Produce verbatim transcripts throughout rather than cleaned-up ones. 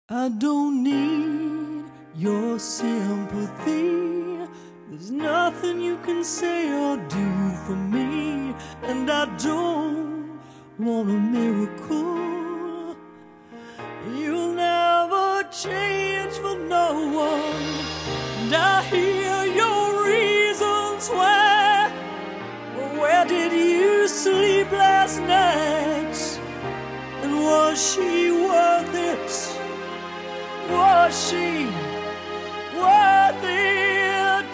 I don't need your sympathy. There's nothing you can say or do for me, and I don't want a miracle. You'll never change for no one, and I hear your reasons why. But where did you sleep last night? And was she worth it? Was she worth it?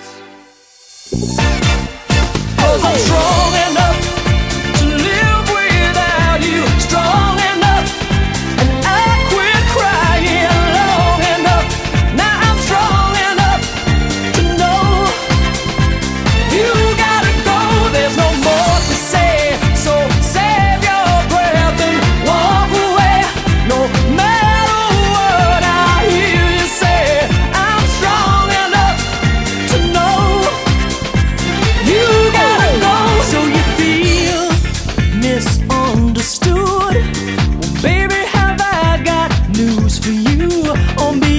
'Cause I'm strong enough to live without you, strong enough, and I quit crying long enough. Now I'm strong enough to know you gotta go, there's no more to say. So save your breath and walk away. No matter what I hear you say, I'm strong enough to know you gotta go. So you feel misunderstood? Well, baby, have I got news for you? On